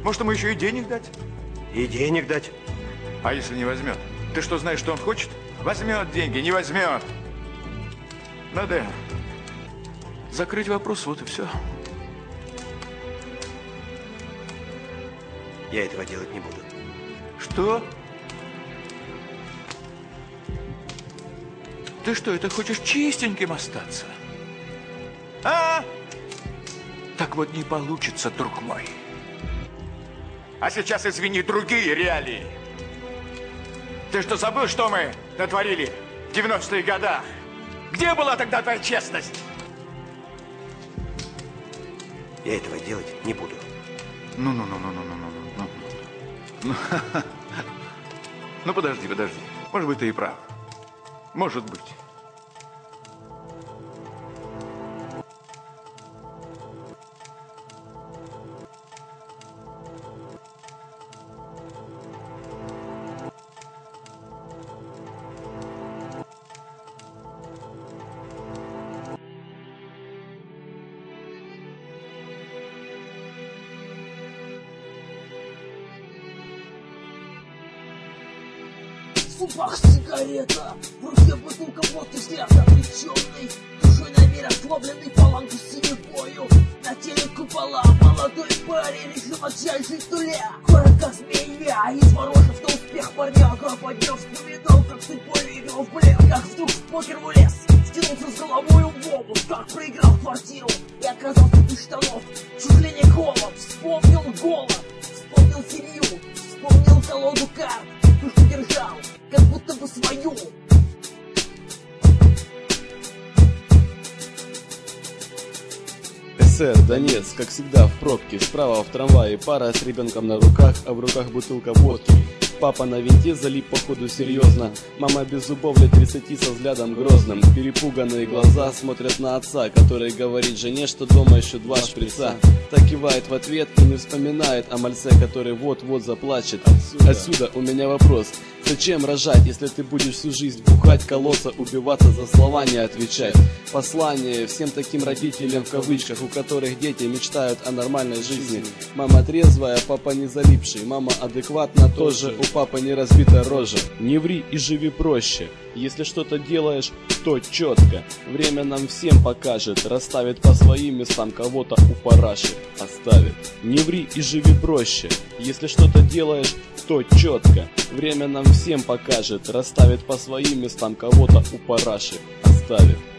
Может, ему еще и денег дать? И денег дать. А если не возьмет? Ты что, знаешь, что он хочет? Возьмет деньги, не возьмет. Надо закрыть вопрос, вот и все. Я этого делать не буду. Что? Ты что, это хочешь чистеньким остаться? А? Так вот не получится, друг мой. А сейчас, извини, другие реалии. Ты что, забыл, что мы натворили в 90-е годах? Где была тогда твоя честность? Я этого делать не буду. Ну, подожди. Может быть, ты и прав. Может быть. В зубах сигарета, в руке бутылка водки, взгляд обреченный, душой на мир ослабленный, фалангу синевою. На теле купола молодой парень решил начать жить с нуля. Город как змея, изморожив на успех парняга, подняв, вспоминал, как судьбой верил в плен, как вдруг в покер влез, скинулся с головой в омут, как проиграл квартиру и оказался без штанов. Чуть ли не голод, вспомнил голод, вспомнил семью, вспомнил колоду карт, душу держал, как будто бы свою. СССР, Донец, как всегда в пробке. Справа в трамвае пара с ребенком на руках, а в руках бутылка водки. Папа на винте залип походу серьезно. Мама без зубов лет 30 со взглядом грозным. Перепуганные глаза смотрят на отца, который говорит жене, что дома еще 2 шприца. Так кивает в ответ и не вспоминает о мальце, который вот-вот заплачет. Отсюда у меня вопрос. Зачем рожать, если ты будешь всю жизнь бухать, колоться, убиваться, за слова не отвечать? Послание всем таким родителям в кавычках, у которых дети мечтают о нормальной жизни. Мама трезвая, папа не залипший. Мама адекватна тоже, у папы не разбита рожа. Не ври и живи проще. Если что-то делаешь, то четко. Время нам всем покажет, расставит по своим местам, кого-то упарашит, оставит. Не ври и живи проще. Если что-то делаешь, то четко. Время нам всем покажет, расставит по своим местам, кого-то упарашит, оставит.